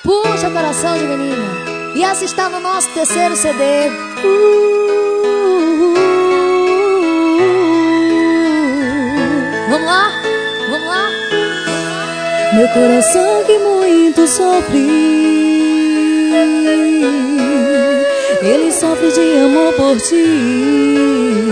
Puxa coração de menina. E essa está no nosso terceiro CD. Vamos lá? Vamos lá? Meu coração que muito sofre, ele sofre de amor por ti.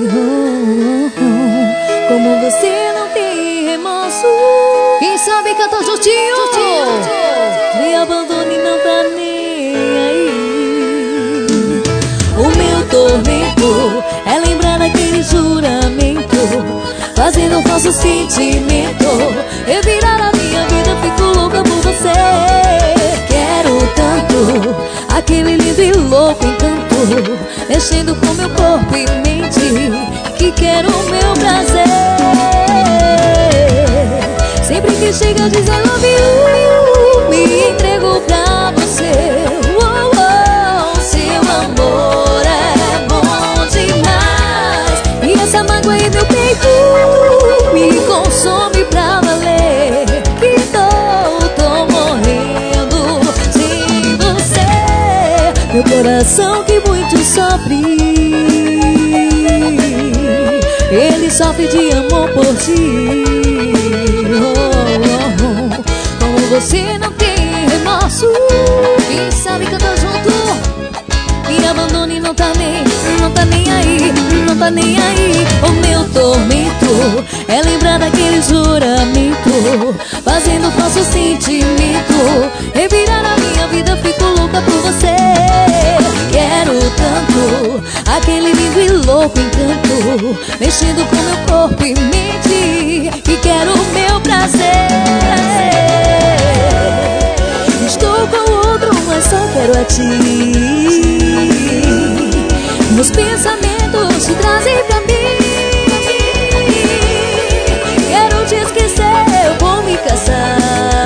Como você não tem remorso, quem sabe canta juntinho. me abandone e não tá nem aí. O meu tormento é lembrar daquele juramento, fazendo um falso sentimento. Eu virar a minha vida, fico louca por você. Quero tanto aquele lindo e louco encanto, mexendo com meu corpo e mente, que quero o meu prazer. Sempre que chega diz I love you, me entrego pra você. Seu amor é bom demais, e essa mágoa em meu peito me consome pra valer. Que tô morrendo sem você. Meu coração que muito sofre, ele sofre de amor por ti. Como você não tem remorso, Quem sabe canta junto. me abandone e não tá nem aí, não tá nem aí. O meu tormento é lembrar daquele juramento, fazendo falso sentimento. Revirar a minha vida, fico louca por você. Quero tanto aquele lindo e louco encanto, mexendo com meu corpo e mente, e quero o meu prazer. Estou com outro, mas só quero a ti. Meus pensamentos te trazem pra mim. Quero te esquecer, eu vou me casar.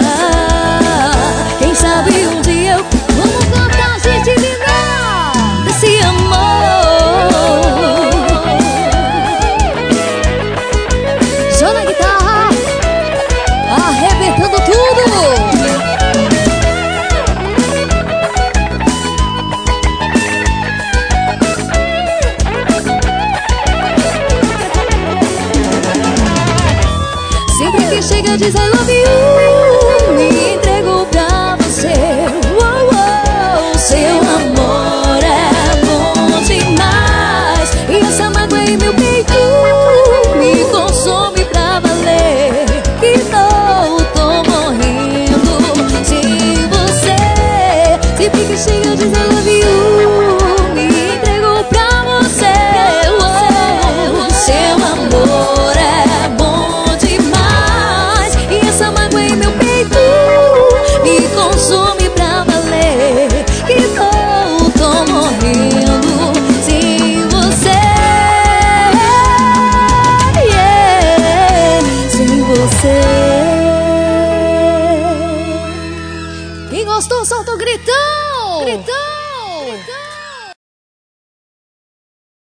Quem sabe um dia eu Vamos cantar, gente linda, desse amor. só na guitarra, arrebentando tudo. Sempre que chega diz I love you, me entrego pra você. Seu amor é bom demais, e essa mágoa em meu peito me consome pra valer. Que tô morrendo sem você. Sempre que chega diz I love you, me entrego pra você. Seu amor é bom demais, e essa mágoa em meu peito me consome pra valer. Que tô morrendo sem você, sem você. Quem gostou, solta o gritão. Gritão.